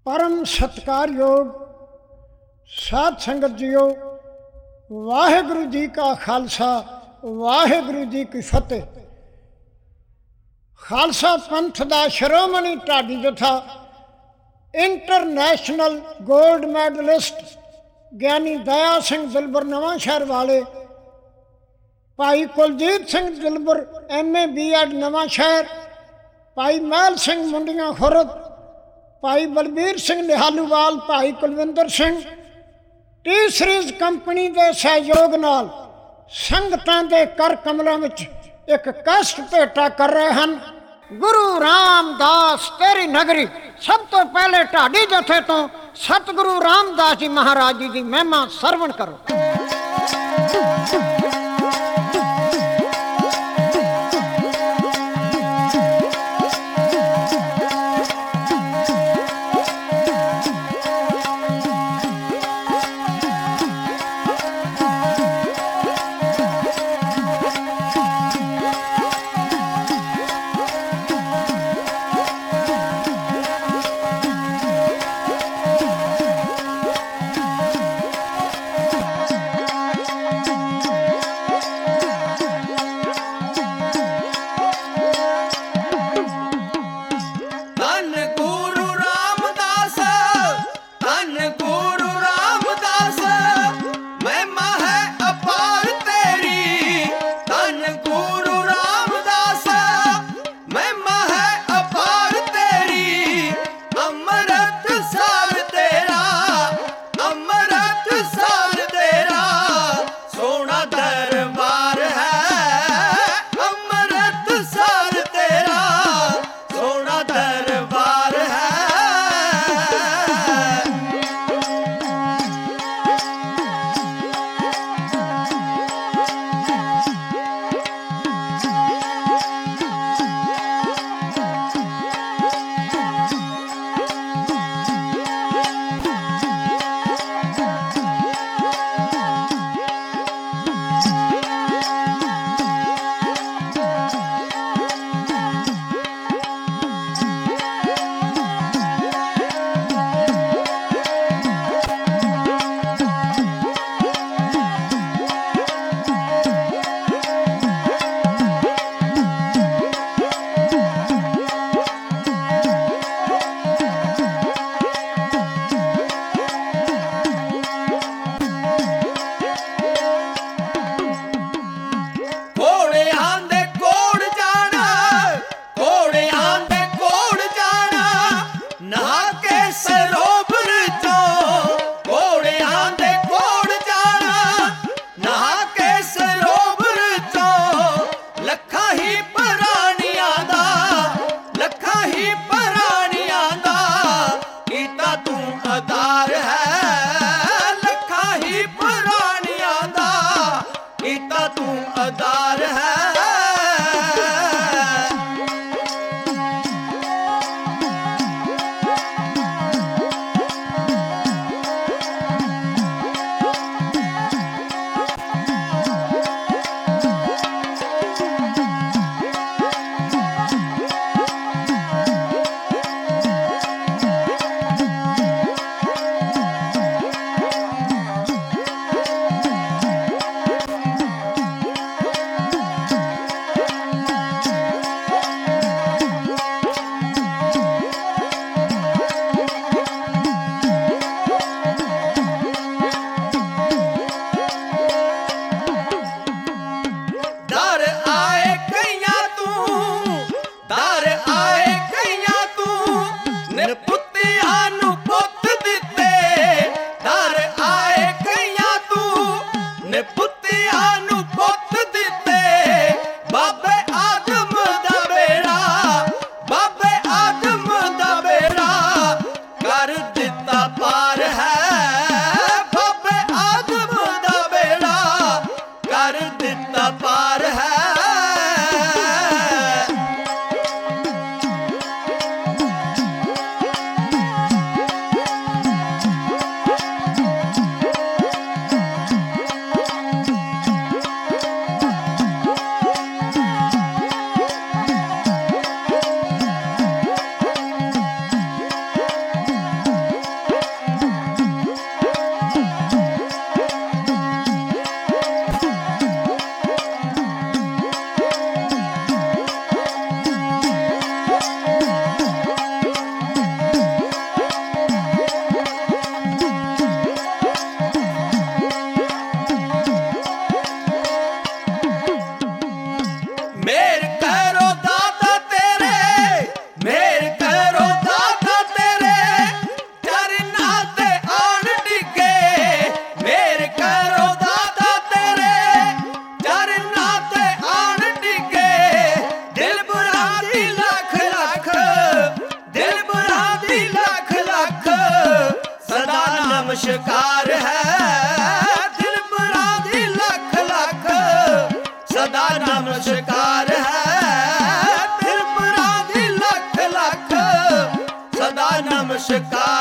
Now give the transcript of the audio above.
परम सत्कारयोग साध संगत जियो, वाहेगुरु जी का खालसा वाहेगुरु जी की फतेह। खालसा पंथ दा शिरोमणि ढाडी जथा इंटरनेशनल गोल्ड मैडलिस्ट ज्ञानी दया सिंह दिलबर नवांशहर वाले, भाई कुलजीत सिंह दिलबर MA B.Ed नवांशहर, भाई महल सिंह मुंडियां खुरद, भाई बलबीर सिंह निहालूवाल, भाई Kulwinder Singh T Series company के सहयोग नाल संगतां दे कर कमलों में एक कष्ट भेटा कर रहे हैं। गुरु रामदास तेरी नगरी। सब तो पहले ढाडी जथे तो सतगुरु रामदास जी महाराज जी की महिमा सरवण करो। ਨਮਸਕਾਰ ਹੈ ਦਿਲਬਰਾਂ ਦੀ ਲੱਖ ਲੱਖ ਸਦਾ ਨਮਸਕਾਰ ਹੈ ਦਿਲਬਰਾਂ ਦੀ ਲੱਖ ਲੱਖ ਸਦਾ ਨਮਸਕਾਰ